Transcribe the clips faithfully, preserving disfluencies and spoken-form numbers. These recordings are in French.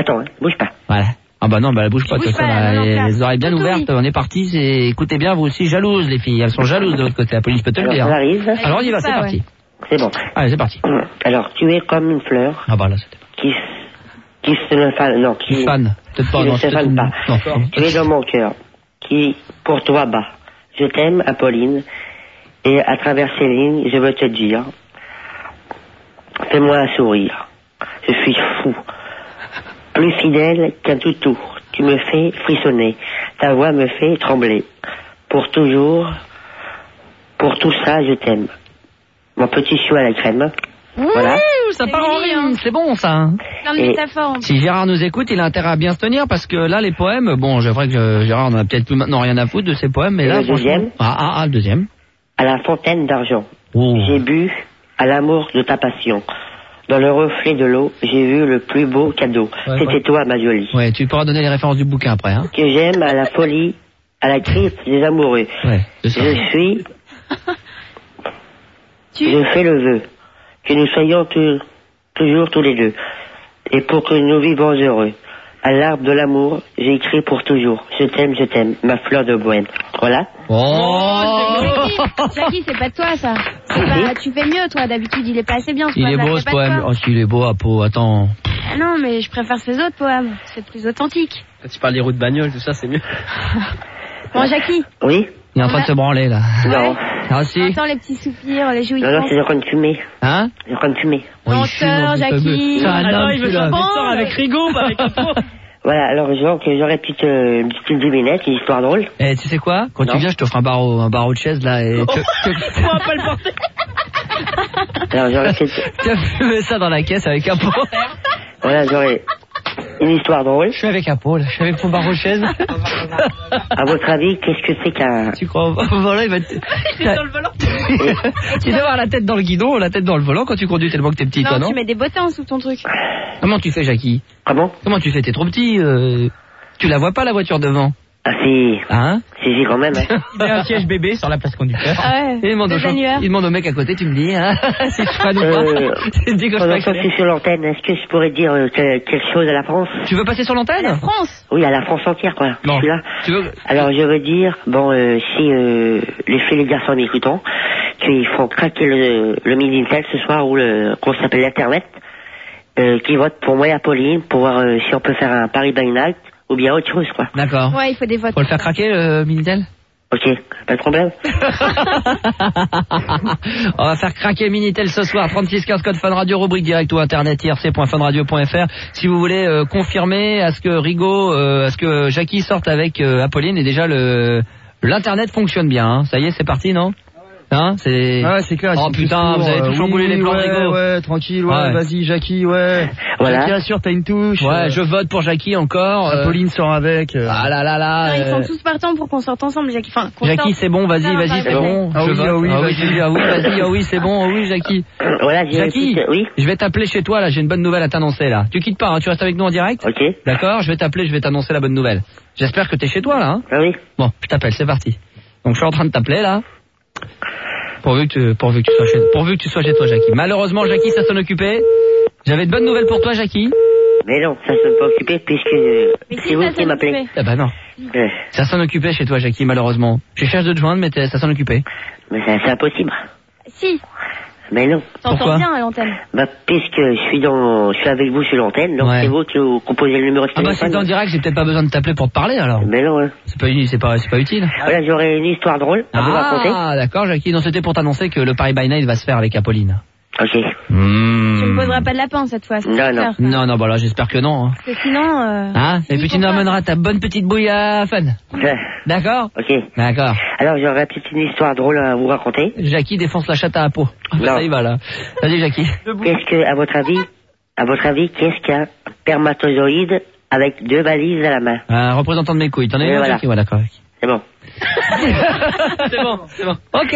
Attends, hein, bouge pas. Voilà. Ah bah non, bah elle bouge pas, de toute façon, les oreilles bien ouvertes, on est parti, c'est... écoutez bien, vous aussi, jalouses les filles, elles sont jalouses de l'autre côté, la police peut te le dire. Alors, arrive. Alors on y va, c'est parti. C'est bon. Allez, c'est parti. Alors, tu es comme une fleur. Ah bah là, c'était Qui, qui se ne fan, non, qui, qui fan, peut-être pas, qui non, ne se fan pas. Non. Tu es dans mon cœur, qui, pour toi, bat. Je t'aime, Apolline, et à travers ces lignes, je veux te dire, fais-moi un sourire. Je suis fou. Plus fidèle qu'un toutou. Tu me fais frissonner. Ta voix me fait trembler. Pour toujours, pour tout ça, je t'aime. Mon petit chou à la crème. Ouh, voilà. Ça part en rime, c'est bon ça. Plein de métaphores. Si Gérard nous écoute, il a intérêt à bien se tenir parce que là, les poèmes, bon, c'est vrai que Gérard en a peut-être plus maintenant rien à foutre de ces poèmes, mais et là, le deuxième. Ah, ah, ah, le deuxième. À la fontaine d'argent. Oh. J'ai bu à l'amour de ta passion. Dans le reflet de l'eau, j'ai vu le plus beau cadeau. Ouais, C'était ouais. toi, ma jolie. Ouais, tu pourras donner les références du bouquin après, hein. Que j'aime à la folie, à la crise des amoureux. Ouais, c'est ça. Je suis... Tu... Je fais le vœu que nous soyons tu- toujours tous les deux. Et pour que nous vivons heureux. À l'arbre de l'amour, j'ai écrit pour toujours. Je t'aime, je t'aime, ma fleur de bohème. Voilà. Oh, Jackie, c'est pas de toi ça. C'est pas... Tu fais mieux toi, d'habitude il est pas assez bien ce il est poème-là, beau c'est ce pas de poème. toi. Oh, s'il est beau à peau, attends. Ah non, mais je préfère ces autres poèmes, c'est plus authentique. Quand tu parles des routes de bagnole, tout ça, c'est mieux. Bon, Jackie. Oui. Il est en train de se branler là. Non. Ah si. Entends les petits soupirs, les Non, non, jouissances. c'est en train de fumer. Hein? C'est en train de fumer. Oh, il Menteur, fume dans le Jackie. fameux- C'est un Ah non, homme, il veut celui-là. faire des sorts avec Rigaud, pas avec un pot. Voilà, alors genre que j'aurais petite, euh, une petite devinette, une histoire drôle. Eh, tu sais quoi? Quand Non. tu viens, je t'offre un barreau, un barreau de chaise là et tu, tu, On va pas le porter. Alors j'aurais peut-être... tu as fumé ça dans la caisse avec un pot. Voilà, j'aurais une histoire drôle. Je suis avec un pot là, je suis avec mon barreau de chaise. À votre avis, qu'est-ce que c'est qu'un... Tu crois? Voilà, il va te... Il est dans le volant. Tu dois avoir la tête dans le guidon, la tête dans le volant quand tu conduis tellement que t'es petit, toi, Non, non? tu mets des bottins sous ton truc. Comment tu fais, Jackie? Comment? Comment tu fais? T'es trop petit, euh... Tu la vois pas, la voiture devant? Ah si... Hein? Si, si, quand même, hein. Il y a un siège bébé sur la place conducteur. Ah ouais. Il demande, au Des chauff- annuaires. il demande au mec à côté, tu me dis, hein? Si je freine ou Euh, pas? Tu me dis que je Pendant que freine. je suis sur l'antenne, est-ce que je pourrais dire euh, que- quelque chose à la France? Tu veux passer sur l'antenne? La France. Oui, à la France entière, quoi. Non. Je suis là. Tu veux... Alors, je veux dire, bon, euh, si euh, les filles et les garçons m'écoutant, qu'ils font craquer le, le Minitel ce soir, ou le, qu'on s'appelle l'Internet, euh, qui votent pour moi et Apolline, pour voir euh, si on peut faire un Paris by Night, ou bien autre chose, quoi. D'accord. Ouais, il faut des votes. Faut le faire craquer, le Minitel? Ok, pas de problème. On va faire craquer le Minitel ce soir. trente-six quinze code Fun Radio, rubrique direct ou internet I R C point fun radio point F R. Si vous voulez euh, confirmer à ce que Rigaud, euh, à ce que Jackie sorte avec euh, Apolline, et déjà le l'internet fonctionne bien. Hein. Ça y est, c'est parti, non? Hein, c'est... Ouais, c'est clair. Oh ils sont putain, tous vous avez pour, tout euh, chamboulé oui, les plans de ouais, Rigaud. Ouais, tranquille, ouais, Ouais. vas-y, Jackie, ouais. Voilà. Jackie, assure, t'as une touche. Ouais, euh, je vote pour Jackie encore. euh, Apolline sort avec. euh. Ah là là là. Non, ils euh, sont tous partants pour qu'on sorte ensemble, Jackie. Enfin, qu'on Jackie, sorte. c'est bon, vas-y, Ça va vas-y, pas c'est arriver. bon. Ah Je oui, vote. ah oui, ah oui, vas-y. j'ai dit, ah oui, vas-y, ah oui, c'est bon, ah oui, Jackie. Voilà, j'ai Jackie, une petite- oui. je vais t'appeler chez toi, là, j'ai une bonne nouvelle à t'annoncer, là. Tu quittes pas, hein, tu restes avec nous en direct? Ok. D'accord, je vais t'appeler, je vais t'annoncer la bonne nouvelle. J'espère que t'es chez toi, là, hein. Ah oui. Bon, je t'appelle, c'est parti. Donc, je suis en train de t'appeler, là. Pourvu que tu, pourvu que tu sois chez, pourvu que tu sois chez toi, Jackie. Malheureusement, Jackie, ça s'en occupait. J'avais de bonnes nouvelles pour toi, Jackie. Mais non, ça ne s'est pas occupé puisque euh, Mais si, c'est vous ça qui s'en m'appelez. occupait. Ah bah non. Euh, Ça s'en occupait chez toi, Jackie, malheureusement. Je cherche de te joindre, mais t'es- ça s'en occupait. mais c'est c'est impossible. Si, Mais non. t'entends Pourquoi bien à l'antenne. Bah, puisque je suis dans, je suis avec vous sur l'antenne, donc Ouais. c'est vous qui vous composez le numéro de Ah bah téléphone. c'est en direct, j'ai peut-être pas besoin de t'appeler pour te parler, alors. Mais non, hein. C'est pas, uni- c'est pas, c'est pas utile. Voilà, j'aurais une histoire drôle à vous raconter. Ah, d'accord, Jackie. Non, c'était pour t'annoncer que le Paris by Night va se faire avec Apolline. Ok. Mmh. Tu me poseras pas de lapin cette fois. c'est Non, clair, non. ça. Non, non, bah là, j'espère que non. Hein, Parce que sinon. Euh, hein Et ils puis tu font nous pas. ramèneras ta bonne petite bouille à Fun. Ouais. D'accord? Ok. D'accord. Alors, j'aurais peut-être une histoire drôle à vous raconter. Jackie défonce la chatte à peau. Ah, Non. ça y va, là. Vas-y, Jackie. Qu'est-ce que, à votre avis, à votre avis, qu'est-ce qu'un spermatozoïde avec deux valises à la main? Un représentant de mes couilles. T'en as Oui, une, voilà. Jackie? Ouais, d'accord. C'est bon. C'est bon, c'est bon. Ok.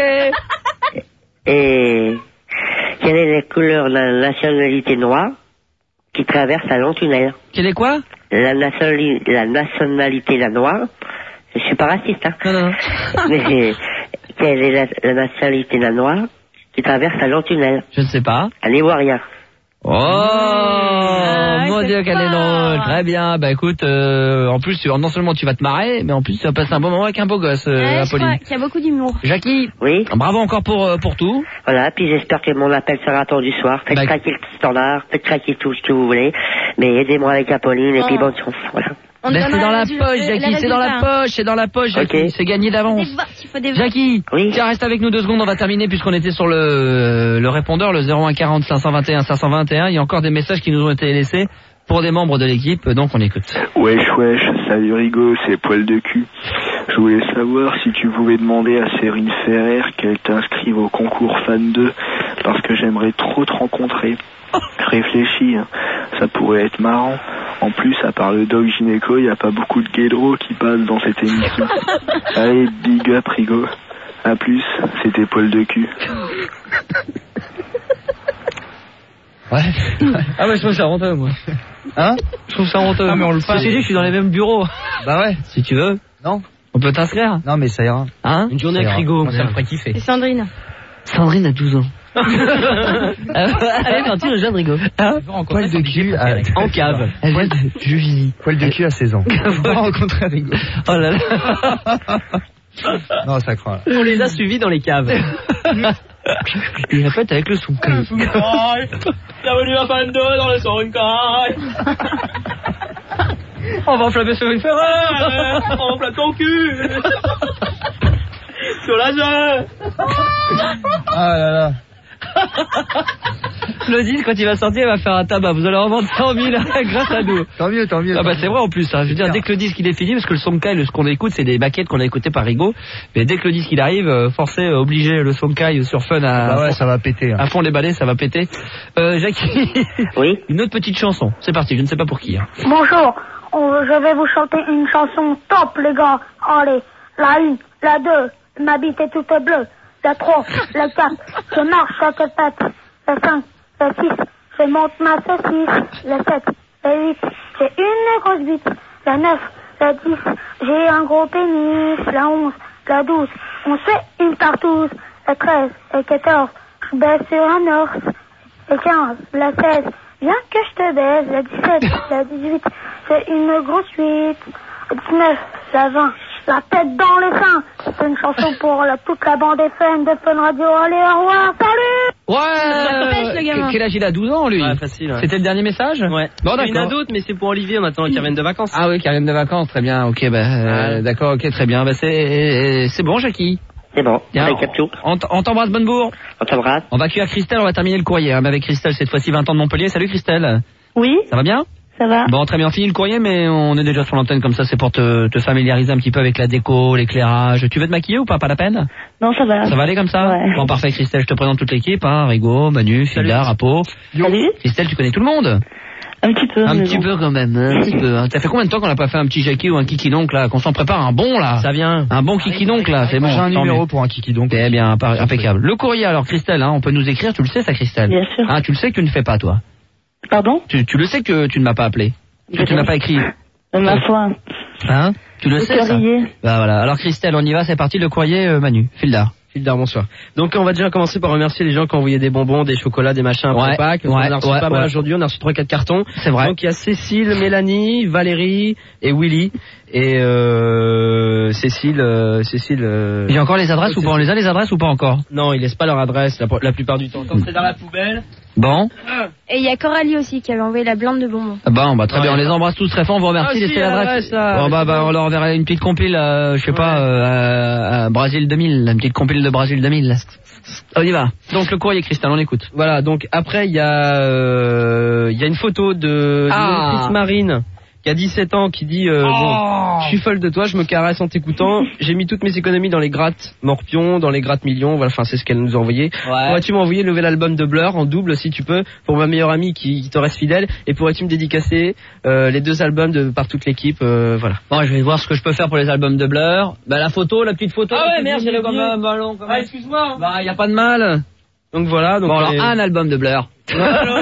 Et quelle est la couleur de la nationalité noire qui traverse un long tunnel? Quel est quoi? La, nationali- la nationalité la noire. Je suis pas raciste, hein. Non, non, non. Mais quelle est la, la nationalité la noire qui traverse un long tunnel? Je ne sais pas. Un Ivoirien. Oh, Ah, mon c'est Dieu, qu'elle est fort. drôle. Très bien. Bah écoute, euh, en plus, tu- non seulement tu vas te marrer, mais en plus, tu vas passer un bon moment avec un beau gosse, euh, Ouais, je Apolline. crois qu'il y a beaucoup d'humour. Jackie, Oui, bravo encore pour, euh, pour tout. voilà, puis j'espère que mon appel sera attendu ce soir. Faites Bah, craquer le standard, faites craquer tout ce que vous voulez, mais aidez-moi avec Apolline et puis Oh. bonne chance, voilà. On te Mais c'est donnera dans la le résu- poche, le- Jackie, le c'est dans la résultat. poche, c'est dans la poche, Jackie. Ok. C'est gagné d'avance. Des votes, il faut des votes. Jackie, Oui. tiens, reste avec nous deux secondes, on va terminer puisqu'on était sur le, le répondeur, le zéro un quarante cinq cent vingt et un cinq cent vingt et un. Il y a encore des messages qui nous ont été laissés pour des membres de l'équipe, donc on écoute. Wesh wesh, salut Rigo, c'est Poil de cul. Je voulais savoir si tu pouvais demander à Cérine Ferrer qu'elle t'inscrive au concours Fan deux, parce que j'aimerais trop te rencontrer. Réfléchis, hein, ça pourrait être marrant. En plus, à part le dog gynéco, il n'y a pas beaucoup de guédros qui passent dans cette émission. Allez, big up Rigo. A plus, c'était Poil de cul. Ouais. Ah ouais, je trouve ça honteux, moi. Hein? Je trouve ça honteux. Ah, mais on le Ceci fait. dit, je suis dans les mêmes bureaux. Bah ouais. Si tu veux, Non. on peut t'inscrire. Non, mais ça ira. Hein? Une journée Ça avec ira. Rigo, Moi, ça me ferait kiffer. C'est Sandrine. Sandrine a douze ans. Allez, parti, le jeune Rigo. Hein? Poil de cul à... En cave. Elle vient de Juvisy. Poil de cul à seize ans. On va rencontrer Rigo. Oh là là. Non, ça craint. On les a suivis dans les caves. Il répète avec le son. Bienvenue à Fan deux dans le Sonkai. On va enflammer sur une ferraille. On enflamme ton cul. Sur la jeune. Ah là là. Le disque, quand il va sortir, il va faire un tabac. Vous allez en vendre cent mille grâce à nous. Tant mieux, tant mieux. Ah bah c'est vrai en plus, hein. Je veux dire, dès que le disque il est fini, parce que le Sonkai, ce qu'on écoute, c'est des baquettes qu'on a écoutées par Rigo, mais dès que le disque il arrive, euh, forcé, euh, obligé le Sonkai sur Fun à, Bah ouais, ça va péter. Hein. à fond les balais, ça va péter. Euh, Jackie, Oui, une autre petite chanson, c'est parti, je ne sais pas pour qui. Hein. Bonjour, on- je vais vous chanter une chanson top les gars. Allez, la une, la deux, ma bite est toute bleue. La trois, la quatre, je marche à quatre pattes. La cinq, la six, je monte ma saucisse. La sept, la huit, j'ai une grosse bite. La neuf, la dix, j'ai un gros pénis. La onze, la douze, on se fait une partouze. La treize, la quatorze, je baisse sur un ours. La quinze, la seize, viens que je te baise. La dix-sept, la dix-huit, c'est une grosse suite. La dix-neuf, la vingt, la tête dans les seins. C'est une chanson pour la, toute la bande F M de Fun Radio. Allez, au revoir, salut! Ouais. Pêche, le gamin. Quel âge il a? douze ans lui. Ouais, facile, ouais. C'était le dernier message? Ouais. Bon Il y en a d'accord. d'autres, mais c'est pour Olivier maintenant qui reviennent de vacances. Ah oui, qui reviennent de vacances, très bien. Ok, bah euh, Ouais. d'accord, ok, très bien. Bah c'est c'est bon, Jackie. c'est bon, Bien, avec tout. on t- on t'embrasse, Bonnebourg. On t'embrasse. On va accueillir Christelle, on va terminer le courrier hein, avec Christelle cette fois-ci, vingt ans de Montpellier. Salut Christelle. Oui, Ça va bien? ça va. Bon, très bien, on finit le courrier, mais on est déjà sur l'antenne comme ça, c'est pour te, te familiariser un petit peu avec la déco, l'éclairage. Tu veux te maquiller ou pas? Pas la peine? Non, ça va. Ça va aller comme ça? Ouais. Bon, parfait, Christelle, je te présente toute l'équipe, hein, Rigo, Manu, Filda, Rapo. Salut. Christelle, tu connais tout le monde? Un petit peu. Un mais petit bon. peu quand même, hein, un petit peu. Hein. Ça fait combien de temps qu'on n'a pas fait un petit Jackie ou un Kiki donc là, qu'on s'en prépare un bon là? Ça vient. Un bon Kiki donc là, c'est bon. J'ai un tant numéro mieux. pour un kiki donc. Eh bien, par- impeccable. Le courrier alors, Christelle, hein, on peut nous écrire, tu le sais ça, Christelle? Bien sûr. Hein, tu le sais que tu ne fais pas, toi. Pardon? Tu, tu le sais que tu ne m'as pas appelé. Que tu ne m'as pas écrit. Euh, Ma foi. Hein? Tu le sais ça? Courrier. Bah voilà. Alors Christelle, on y va, c'est parti, le courrier, euh, Manu. Filda. Fildar, bonsoir. Donc on va déjà commencer par remercier les gens qui ont envoyé des bonbons, des chocolats, des machins après Ouais, Pâques. ouais, on a reçu ouais, pas mal ouais. aujourd'hui, on a reçu trois quatre cartons. C'est vrai. Donc il y a Cécile, Mélanie, Valérie et Willy. Et euh, Cécile, euh, Cécile... Euh... J'ai encore les adresses ou pas? On les a les adresses ou pas encore? Non, ils laissent pas leur adresse la, la plupart du temps. Comme c'est dans la poubelle. Bon. Et il y a Coralie aussi qui avait envoyé la blinde de bonbons. Bon, bah très Ouais. bien, on les embrasse tous très fort, on vous remercie, Ah, laissez si, l'adresse. l'adresse, là. Bon, bah, bah, on leur enverra une petite compile, euh, je sais pas, euh, à, à Brésil deux mille, une petite compile de Brésil deux mille. On y va. Donc le courrier, Christelle, on écoute. Voilà, donc après il y a euh, il y a une photo de Ah. d'une petite Marine qui a dix-sept ans qui dit euh, bon, je suis folle de toi, je me caresse en t'écoutant, j'ai mis toutes mes économies dans les grattes Morpion, dans les grattes millions, voilà, enfin c'est ce qu'elle nous a envoyé. Pourrais-tu m'envoyer le nouvel album de Blur en double si tu peux pour ma meilleure amie qui, qui te reste fidèle, et pourrais-tu me dédicacer euh, les deux albums de par toute l'équipe, euh, voilà. Bon, je vais voir ce que je peux faire pour les albums de Blur. Bah la photo, la petite photo. Ah la ouais, petite merde, vidéo j'avais comme oublié. un ballon. Comme Ah un- excuse-moi. Bah y a pas de mal. Donc voilà, donc Bon alors elle est- un album de Blur. Oh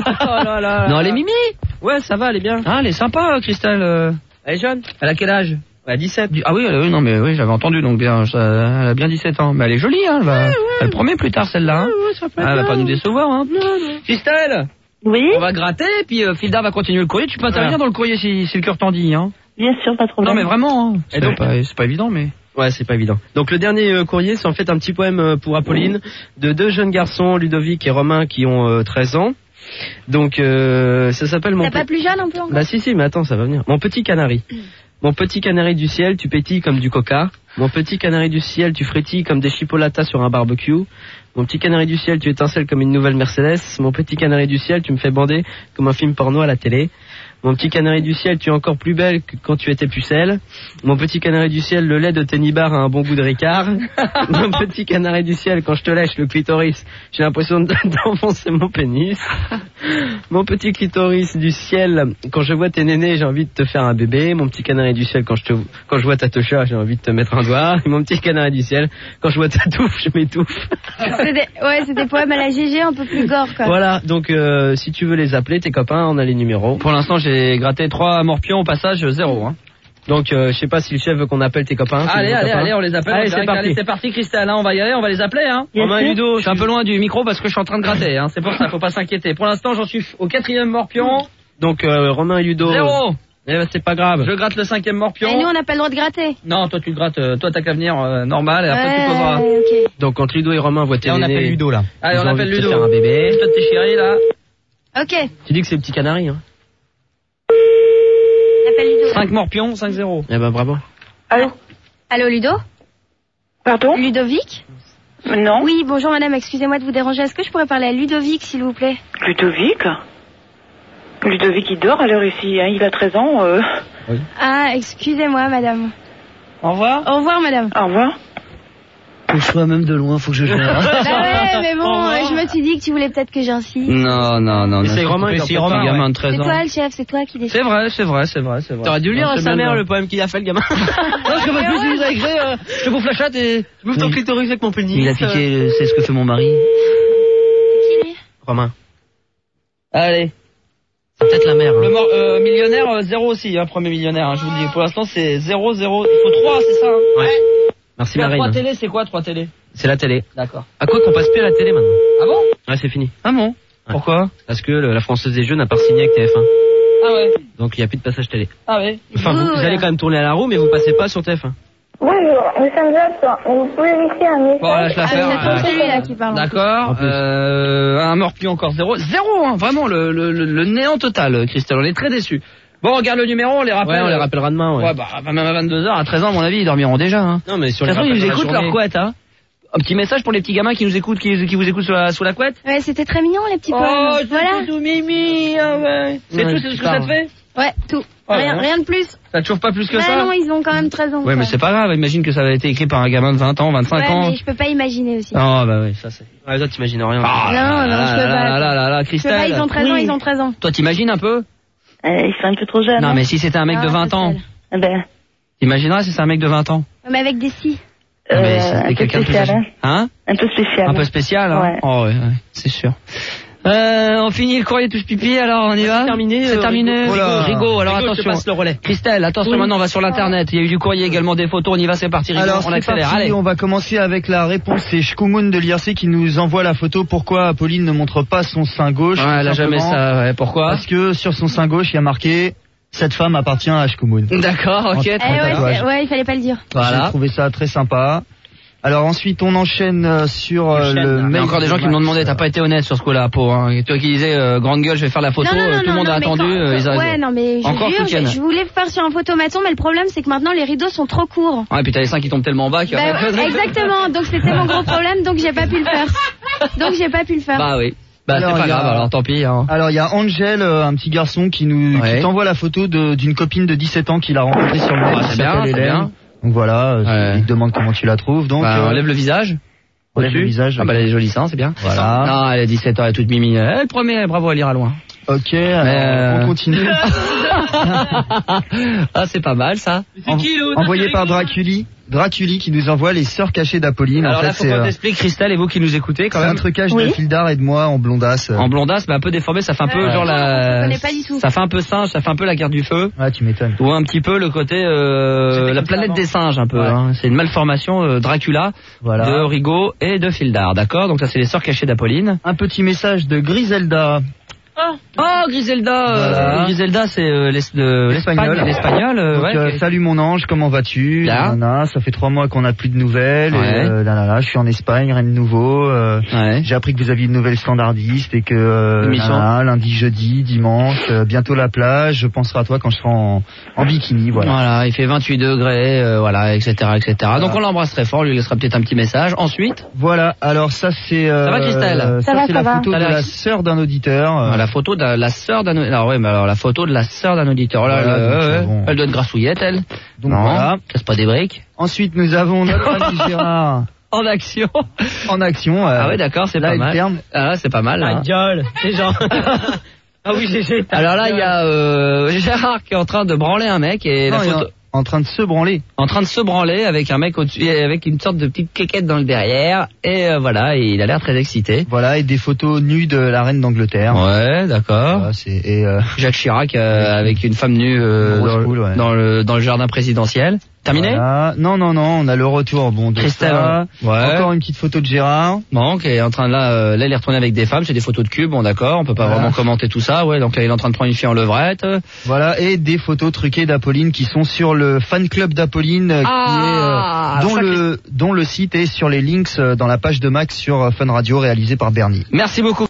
là là. Non, elle est Mimi. Ouais, ça va, elle est bien. Ah, elle est sympa, Christelle. euh. Elle est jeune. Elle a quel âge? Elle a dix-sept. Ah oui, elle, oui, non mais oui, j'avais entendu, donc bien, ça, elle a bien dix-sept ans. Mais elle est jolie, hein. Elle, va, elle promet plus tard celle-là. Hein. Ah, elle va pas nous décevoir, hein. Christelle, Oui. On va gratter, et puis euh, Fildar va continuer le courrier. Tu peux intervenir Ouais. dans le courrier si, si le cœur t'en dit, hein. Bien sûr, pas de problème. Non, mais vraiment, hein. Et C'est donc- pas, c'est pas évident, mais... Ouais, c'est pas évident. Donc le dernier euh, courrier, c'est en fait un petit poème euh, pour Apolline de deux jeunes garçons, Ludovic et Romain, qui ont euh, treize ans. Donc euh, ça s'appelle mon T'as pas pe- plus jeune un peu encore? Bah si si, mais attends, ça va venir. Mon petit canari. Mon petit canari du ciel, tu pétilles comme du coca. Mon petit canari du ciel, tu frétilles comme des chipolatas sur un barbecue. Mon petit canari du ciel, tu étincelles comme une nouvelle Mercedes. Mon petit canari du ciel, tu me fais bander comme un film porno à la télé. Mon petit canari du ciel, tu es encore plus belle que quand tu étais pucelle. Mon petit canari du ciel, le lait de tes nibards a un bon goût de Ricard. Mon petit canari du ciel, quand je te lèche le clitoris, j'ai l'impression de- d'enfoncer mon pénis. Mon petit clitoris du ciel, quand je vois tes nénés, j'ai envie de te faire un bébé. Mon petit canari du ciel, quand je te, quand je vois ta tocha, j'ai envie de te mettre un doigt. Et mon petit canari du ciel, quand je vois ta touffe, je m'étouffe. C'est des... Ouais, c'est des poèmes à la G G un peu plus gore, quoi. Voilà, donc euh, si tu veux les appeler, tes copains, on a les numéros. Pour l'instant, j'ai gratté trois morpions au passage, zéro, hein. Donc euh, je sais pas si le chef veut qu'on appelle tes copains. tes Allez, nouveaux allez, copains. allez, on les appelle. Allez, en c'est direct. parti. Allez, c'est parti, Christelle, hein, on va y aller, on va les appeler, hein. Bien Romain et sûr. Ludo, je suis un peu loin du micro parce que je suis en train de gratter, hein. C'est pour ça, faut pas s'inquiéter. Pour l'instant, j'en suis au quatrième morpion. Donc euh, Romain et Ludo. Zéro. Eh ben, c'est pas grave. Je gratte le cinquième morpion. Et nous, on n'a pas le droit de gratter. Non, toi tu le grattes, euh, toi t'as qu'à venir euh, normal et après tu Ouais, poseras. ok. Donc quand Ludo et Romain voient tes Et on nénés, appelle Ludo là. Allez, ils on ont appelle envie de te Ludo. faire un bébé. Toi t'es chéri là. Ok. Tu dis que c'est le petit canari, hein. On appelle Ludo. cinq morpions, cinq zéro. Eh ben bravo. Allô? Allô, Ludo? Pardon? Ludovic? Non. Oui, bonjour madame, excusez-moi de vous déranger. Est-ce que je pourrais parler à Ludovic, s'il vous plaît? Ludovic? Ludovic, il dort à l'heure ici, hein. Il a treize ans. Euh... Ah, excusez-moi madame. Au revoir. Au revoir madame. Au revoir. Faut que je sois même de loin, faut que je gère. Bah ouais, mais bon, euh, je me suis dit que tu voulais peut-être que j'insiste. Non, non, non. Mais c'est Romain, il en c'est peut Romain, pas, gamin ouais. de treize C'est ans. toi le chef, c'est toi qui décide. C'est vrai, c'est vrai, c'est vrai, c'est vrai. T'aurais dû lire Non, à c'est sa bien mère de- le poème qu'il a fait, le gamin. Non, je comprends plus, il nous a écrit, euh, je vous flachote et... Je m'ouvre ton clitoris avec mon pénis. Il a piqué, euh, c'est ce que fait mon mari. Qui lui? Romain. Allez. C'est peut-être la mère. Le Hein. mor- euh, millionnaire, euh, zéro aussi, hein, premier millionnaire, hein, je vous le dis. Pour l'instant, c'est zéro, zéro. Il faut trois, c'est ça, hein? Ouais. Merci La Marine. trois télé, c'est quoi, trois télé? C'est la télé. D'accord. À quoi qu'on passe plus à la télé maintenant? Ah bon? Ouais, c'est fini. Ah bon? Pourquoi? Parce que le- la Française des Jeux n'a pas signé avec T F un. Ah ouais. Donc il n'y a plus de passage télé. Ah ouais. Enfin, vous, vous allez quand même tourner à la roue, mais vous passez pas sur T F un. Bonjour, nous sommes absents. Vous pouvez laisser un message. Bon, là, je la Ah, faire. c'est euh, ton celui-là qui parle. D'accord. En plus. Euh, un morpion encore zéro. Zéro, hein, vraiment, le, le, le, le néant total, Christelle. On est très déçus. Bon, on regarde le numéro, on les rappelle. Ouais, on les rappellera demain, ouais. Ouais, bah, même à vingt-deux heures, à treize ans, à mon avis, ils dormiront déjà, hein. Non, mais sur De les toute façon, ils nous rappels de la écoutent leur journée. couette, hein. Un petit message pour les petits gamins qui nous écoutent, qui, qui vous écoutent sous la, sous la couette. Ouais, c'était très mignon les petits poèmes. Oh, c'est Voilà. tout mimi, ah ouais. C'est Ouais, tout, c'est tout ce que super. ça te fait? Ouais, tout. Oh, rien, ouais. rien de plus. Ça te chauffe pas plus que Bah ça? non, ils ont quand même treize ans. Ouais, quoi. mais c'est pas grave. Imagine que ça avait été écrit par un gamin de vingt ans, vingt-cinq Ouais, ans. mais je peux pas imaginer aussi. Oh, bah oui, ça c'est. Ouais, toi, t'imagines rien. Ah, Non, non, je peux là, pas. là, là, là, là, Je peux pas, Christelle. ils ont treize ans, Oui. ils ont treize ans. Toi, t'imagines un peu? Euh, ils sont un peu trop jeunes. Non, hein. mais si c'était un mec de Ah, vingt ans, Christelle. Eh ben, t'imaginerais si c'est un mec de vingt ans? Ouais, mais avec des si. Ah, mais euh, c'était un peu quelqu'un de plus spécial. âgé. Hein. Hein? Un peu spécial. Un peu spécial, hein? Ouais. Oh, ouais, ouais, c'est sûr. Euh, on finit le courrier touche pipi, alors on y va? C'est terminé, C'est euh, terminé. Rigaud. Rigaud, Rigaud, alors Rigaud, je te attention. passe le relais. Christelle, attention, Oui. maintenant on va sur l'internet. Il y a eu du courrier également, des photos, on y va, c'est parti. Rigaud, Alors on c'est accélère. parti, Allez. on va commencer avec la réponse. C'est Shkumun de l'I R C qui nous envoie la photo. Pourquoi Apolline ne montre pas son sein gauche? Ouais, elle a Tout jamais simplement ça, ouais. Pourquoi? Parce que sur son sein gauche, il y a marqué cette femme appartient à Shkumun. D'accord, ok. Eh Eh très ouais, bien. tatouage. c'est- ouais, il fallait pas le dire. J'ai Voilà. trouvé ça très sympa. Alors ensuite, on enchaîne euh, sur euh, Enchaîne. le Il y mail a encore des de gens qui m'ont Max. demandé, t'as pas été honnête sur ce coup-là, Pau, hein. Et toi qui disais, euh, grande gueule, je vais faire la photo, non, non, euh, non, tout le non, monde non, a mais attendu, quand- euh, ils Ouais, arrivent. non, mais je Encore jure, ce week-end. je, je voulais faire sur un photomaton, mais le problème, c'est que maintenant, les rideaux sont trop courts. Ouais, et puis t'as les seins qui tombent tellement bas que... Bah, ouais, exactement, donc c'était mon gros problème, donc j'ai pas pu le faire. Donc j'ai pas pu le faire. Bah oui. Bah Alors, c'est pas il y a- grave, alors tant pis, hein. Alors il y a Angel, euh, un petit garçon qui nous Ouais. qui t'envoie la photo de- d'une copine de dix-sept ans qu'il a rencontrée sur le net. Ah, qui c'est bien, s'appelle c'est Hélène. bien. Donc voilà, euh, Ouais. il te demande comment tu la trouves. Donc Bah, euh, on lève le visage. on lève le Au-dessus. visage. Ah bah elle a des jolis seins, c'est bien. Voilà. Non, elle a dix-sept ans, elle est toute mimi. Elle promet, bravo, elle ira loin. Ok, alors, euh, on continue. Ah, c'est pas mal, ça. En- envoyé par Draculi. Draculi qui nous envoie les sœurs cachées d'Apolline. Alors en là, fait, faut c'est qu'on euh, t'explique, Christelle, et vous qui nous écoutez, quand c'est un même. trucage Oui. de Fildar et de moi en blondasse. euh. En blondasse, mais un peu déformé, ça fait un peu Ouais. genre Je la... connais pas du tout. Ça fait un peu singe, ça fait un peu la guerre du feu. Ah, tu m'étonnes. Ou un petit peu le côté euh, C'était la comme ça planète avant. des singes un peu. Ouais. Hein. C'est une malformation euh, Dracula Voilà. de Rigaud et de Fildar, d'accord. Donc ça c'est les sœurs cachées d'Apolline. Un petit message de Griselda. Oh, Griselda, Voilà. euh, Griselda, c'est euh, l'es- de l'Espagne, l'espagnol. euh, Donc, ouais, euh, ok. salut mon ange, comment vas-tu? Là. Nanana, ça fait trois mois qu'on n'a plus de nouvelles. Ouais. Et, euh, là, là, là, je suis en Espagne, rien de nouveau. euh, Ouais. J'ai appris que vous aviez une nouvelle standardiste et que euh, Émission. nanana, lundi, jeudi, dimanche, euh, bientôt la plage. Je penserai à toi quand je serai en, en bikini. Voilà. Voilà, il fait vingt-huit degrés, euh, voilà, et cetera, et cetera. Donc on l'embrasse très fort, lui laissera peut-être un petit message. Ensuite, Voilà. Alors ça c'est. Euh, Ça va, Christelle euh, Ça Ça, va, c'est ça la va. photo de Alors, la sœur d'un auditeur. euh, la photo de la, la sœur d'un, alors ouais, mais alors la photo de la sœur d'un auditeur. Oh là, Voilà, là, donc, ouais, euh, ouais. bon. Elle doit être grassouillette, elle. Donc Non, voilà. casse pas des briques. Ensuite nous avons notre ami Gérard En action. en action. euh, Ah ouais, d'accord, c'est là, pas elle mal. ferme. Ah ouais, c'est pas mal. hein. gueule, les gens. Ah oui, j'ai j'ai- Alors là, il y a euh, Gérard qui est en train de branler un mec et Non, la il est photo. en, en train de se branler. En train de se branler avec un mec au-dessus, et avec une sorte de petite quéquette dans le derrière, et euh, voilà, et il a l'air très excité. Voilà, et des photos nues de la reine d'Angleterre. Ouais, d'accord. Voilà, c'est et euh, Jacques Chirac euh, avec une femme nue euh, Rose dans, cool, ouais. dans le dans le jardin présidentiel. Terminé. voilà. Non, non, non, on a le retour. Bon, de Christelle, ça. ouais. Encore une petite photo de Gérard. Bon, qui est en train de là, euh, là il est retourné avec des femmes, c'est des photos de cul, bon d'accord, on peut pas Voilà. vraiment commenter tout ça, ouais. Donc là il est en train de prendre une fille en levrette. Voilà, et des photos truquées d'Apolline qui sont sur le fan club d'Apolline, euh, Ah, qui est, euh, dont ça le dont le site est sur les links euh, dans la page de Max sur euh, Fun Radio réalisé par Bernie. Merci beaucoup.